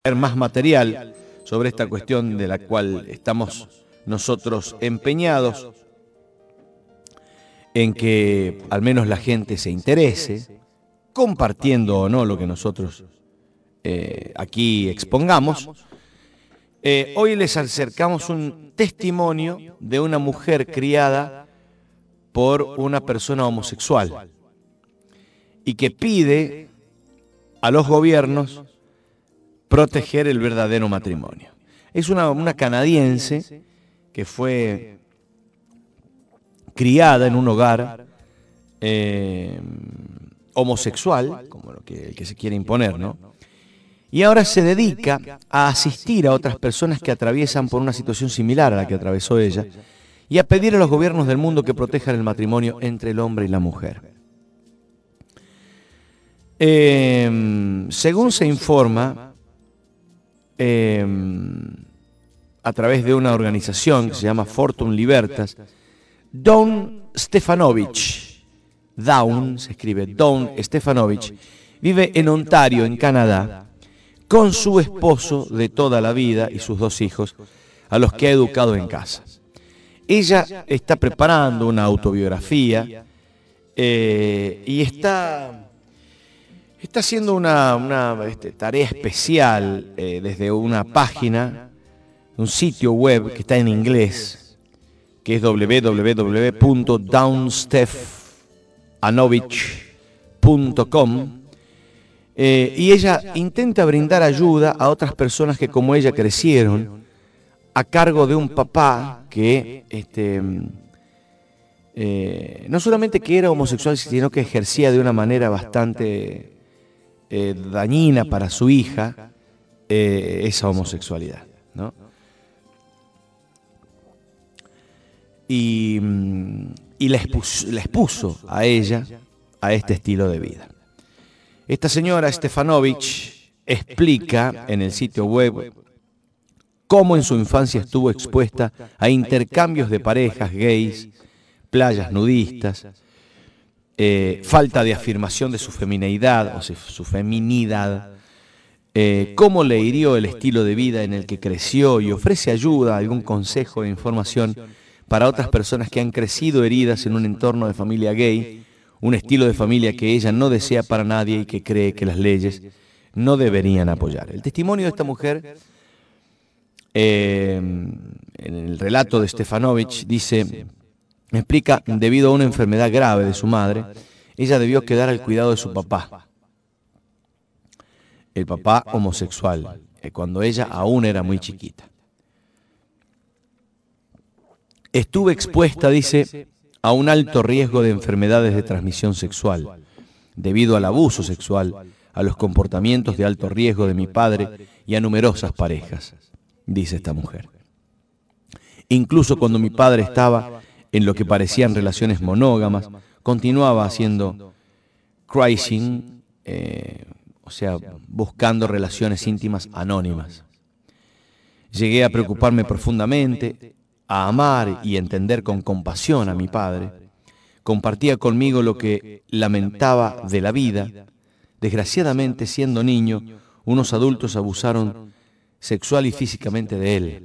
más material sobre esta cuestión de la cual estamos nosotros empeñados en que al menos la gente se interese, compartiendo o no lo que nosotros aquí expongamos. Hoy les acercamos un testimonio de una mujer criada por una persona homosexual y que pide a los gobiernos proteger el verdadero matrimonio. Es una canadiense que fue criada en un hogar homosexual, como el que se quiere imponer, ¿no? Y ahora se dedica a asistir a otras personas que atraviesan por una situación similar a la que atravesó ella y a pedir a los gobiernos del mundo que protejan el matrimonio entre el hombre y la mujer. Según se informa, a través de una organización que se llama Fortum Libertas, Dawn Stefanovich, Dawn se escribe Dawn Stefanovich, vive en Ontario, en Canadá, con su esposo de toda la vida y sus 2 hijos, a los que ha educado en casa. Ella está preparando una autobiografía y está haciendo una tarea especial desde una página, un sitio web que está en inglés, que es www.dawnstefanovich.com, y ella intenta brindar ayuda a otras personas que como ella crecieron a cargo de un papá que no solamente que era homosexual, sino que ejercía de una manera bastante dañina para su hija esa homosexualidad, ¿no? Y la expuso a ella a este estilo de vida. Esta señora Stefanovich explica en el sitio web cómo en su infancia estuvo expuesta a intercambios de parejas gays, playas nudistas, falta de afirmación de su femineidad o su feminidad, cómo le hirió el estilo de vida en el que creció, y ofrece ayuda, algún consejo e información para otras personas que han crecido heridas en un entorno de familia gay, un estilo de familia que ella no desea para nadie y que cree que las leyes no deberían apoyar. El testimonio de esta mujer, en el relato de Stefanovich, dice, explica, debido a una enfermedad grave de su madre, ella debió quedar al cuidado de su papá, el papá homosexual, cuando ella aún era muy chiquita. Estuve expuesta, dice, a un alto riesgo de enfermedades de transmisión sexual, debido al abuso sexual, a los comportamientos de alto riesgo de mi padre y a numerosas parejas, dice esta mujer. Incluso cuando mi padre estaba en lo que parecían relaciones monógamas, continuaba haciendo cruising, o sea, buscando relaciones íntimas anónimas. Llegué a preocuparme profundamente, a amar y entender con compasión a mi padre. Compartía conmigo lo que lamentaba de la vida. Desgraciadamente, siendo niño, unos adultos abusaron sexual y físicamente de él.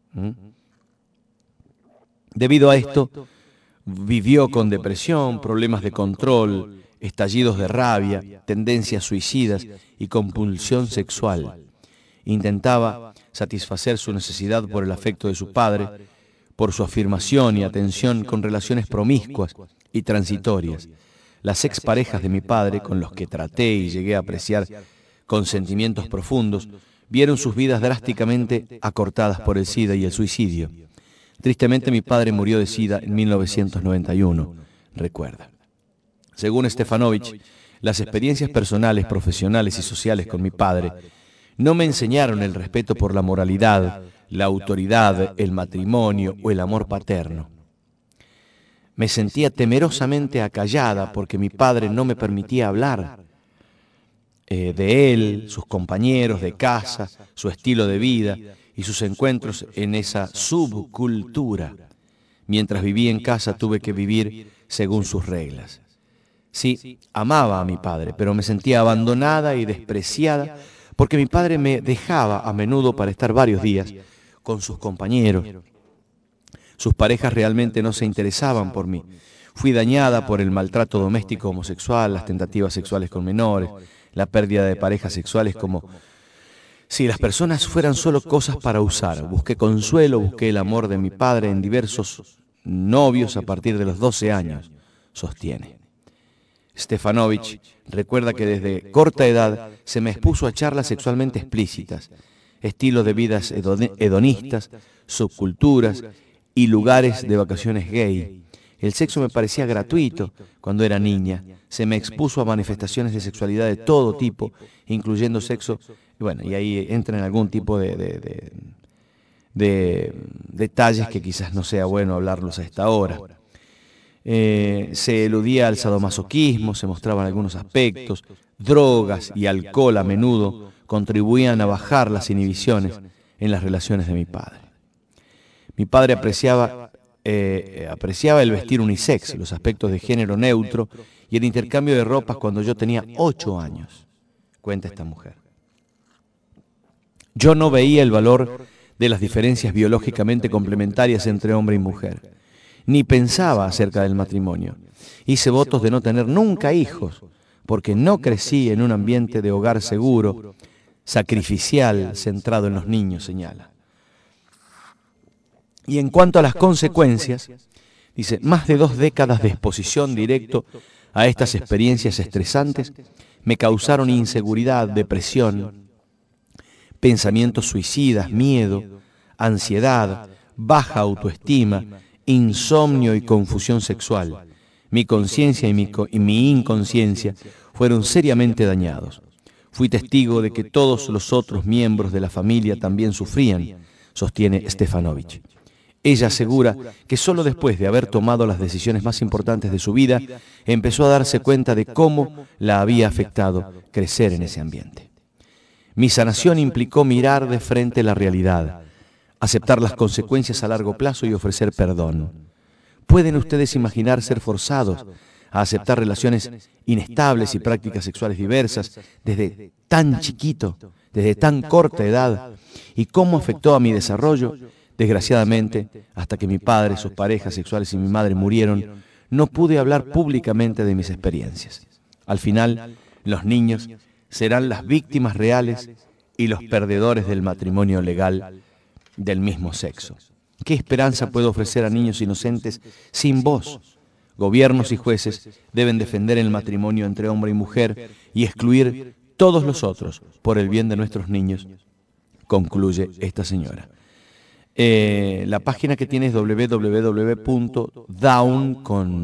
Debido a esto, vivió con depresión, problemas de control, estallidos de rabia, tendencias suicidas y compulsión sexual. Intentaba satisfacer su necesidad por el afecto de su padre, por su afirmación y atención con relaciones promiscuas y transitorias. Las exparejas de mi padre, con los que traté y llegué a apreciar con sentimientos profundos, vieron sus vidas drásticamente acortadas por el SIDA y el suicidio. Tristemente, mi padre murió de SIDA en 1991, recuerda. Según Stefanovich, las experiencias personales, profesionales y sociales con mi padre no me enseñaron el respeto por la moralidad, la autoridad, el matrimonio o el amor paterno. Me sentía temerosamente acallada porque mi padre no me permitía hablar de él, sus compañeros de casa, su estilo de vida y sus encuentros en esa subcultura. Mientras vivía en casa tuve que vivir según sus reglas. Sí, amaba a mi padre, pero me sentía abandonada y despreciada porque mi padre me dejaba a menudo para estar varios días con sus compañeros. Sus parejas realmente no se interesaban por mí. Fui dañada por el maltrato doméstico homosexual, las tentativas sexuales con menores, la pérdida de parejas sexuales como si las personas fueran solo cosas para usar. Busqué consuelo, busqué el amor de mi padre en diversos novios a partir de los 12 años, sostiene. Stefanovic recuerda que desde corta edad se me expuso a charlas sexualmente explícitas, estilos de vidas hedonistas, subculturas y lugares de vacaciones gay. El sexo me parecía gratuito cuando era niña. Se me expuso a manifestaciones de sexualidad de todo tipo, incluyendo sexo. Bueno, y ahí entra en algún tipo de detalles que quizás no sea bueno hablarlos a esta hora. Se eludía al sadomasoquismo, se mostraban algunos aspectos. Drogas y alcohol a menudo contribuían a bajar las inhibiciones en las relaciones de mi padre. Mi padre apreciaba el vestir unisex, los aspectos de género neutro y el intercambio de ropas cuando yo tenía 8 años, cuenta esta mujer. Yo no veía el valor de las diferencias biológicamente complementarias entre hombre y mujer, ni pensaba acerca del matrimonio. Hice votos de no tener nunca hijos, porque no crecí en un ambiente de hogar seguro, sacrificial, centrado en los niños, señala. Y en cuanto a las consecuencias, dice, más de 2 décadas de exposición directo a estas experiencias estresantes me causaron inseguridad, depresión, pensamientos suicidas, miedo, ansiedad, baja autoestima, insomnio y confusión sexual. Mi conciencia y mi inconsciencia fueron seriamente dañados. Fui testigo de que todos los otros miembros de la familia también sufrían, sostiene Stefanovic. Ella asegura que solo después de haber tomado las decisiones más importantes de su vida, empezó a darse cuenta de cómo la había afectado crecer en ese ambiente. Mi sanación implicó mirar de frente la realidad, aceptar las consecuencias a largo plazo y ofrecer perdón. ¿Pueden ustedes imaginar ser forzados a aceptar relaciones inestables y prácticas sexuales diversas desde tan chiquito, desde tan corta edad? ¿Y cómo afectó a mi desarrollo? Desgraciadamente, hasta que mi padre, sus parejas sexuales y mi madre murieron, no pude hablar públicamente de mis experiencias. Al final, los niños serán las víctimas reales y los perdedores del matrimonio legal del mismo sexo. ¿Qué esperanza puedo ofrecer a niños inocentes sin voz? Gobiernos y jueces deben defender el matrimonio entre hombre y mujer y excluir todos los otros por el bien de nuestros niños, concluye esta señora. La página que tiene es www.down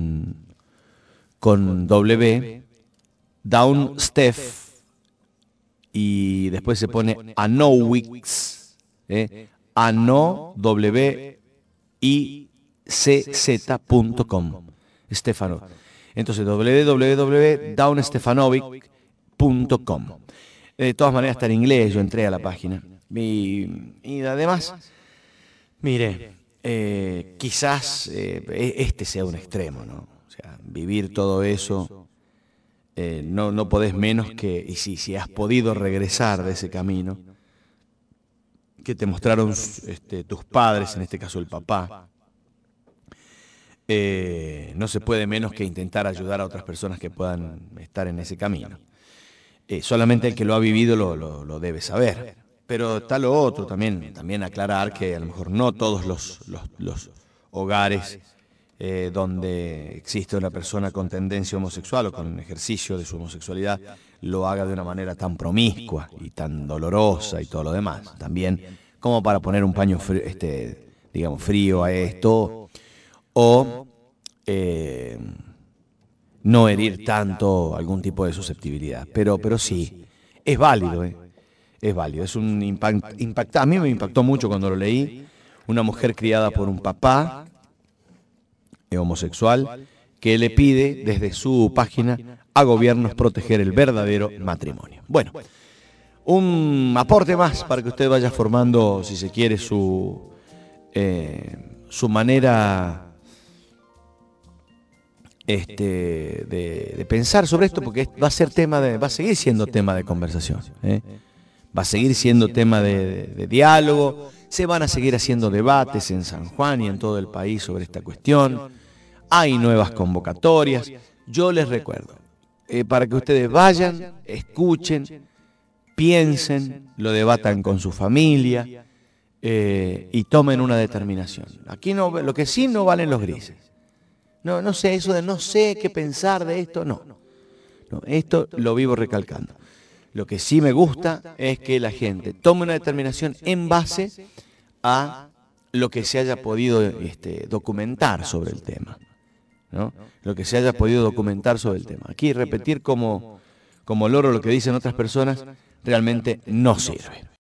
con W, Downsteph, y después se pone Anowicz, anowicz.com, Stefano. Entonces, www.downstefanovic.com. De todas maneras está en inglés, yo entré a la página. Y además, mire, quizás este sea un extremo, ¿no? O sea, vivir todo eso, no podés menos que, y si has podido regresar de ese camino, que te mostraron tus padres, en este caso el papá, no se puede menos que intentar ayudar a otras personas que puedan estar en ese camino. Solamente el que lo ha vivido lo debe saber. Pero está lo otro también aclarar que a lo mejor no todos los hogares donde existe una persona con tendencia homosexual o con ejercicio de su homosexualidad lo haga de una manera tan promiscua y tan dolorosa y todo lo demás. También como para poner un paño frío a esto o no herir tanto algún tipo de susceptibilidad. Pero sí, es válido, es válido. Es un impacto. A mí me impactó mucho cuando lo leí. Una mujer criada por un papá homosexual que le pide desde su página a gobiernos proteger el verdadero matrimonio. Bueno, un aporte más para que usted vaya formando, si se quiere, su manera de pensar sobre esto, porque va a seguir siendo tema de conversación. va a seguir siendo tema de diálogo, se van a seguir haciendo debates en San Juan y en todo el país sobre esta cuestión, hay nuevas convocatorias. Yo les recuerdo, para que ustedes vayan, escuchen, piensen, lo debatan con su familia y tomen una determinación. Aquí no, lo que sí no valen los grises. No sé, eso de no sé qué pensar de esto, no, esto lo vivo recalcando. Lo que sí me gusta es que la gente tome una determinación en base a lo que se haya podido documentar sobre el tema, ¿no? Lo que se haya podido documentar sobre el tema. Aquí repetir como loro lo que dicen otras personas realmente no sirve.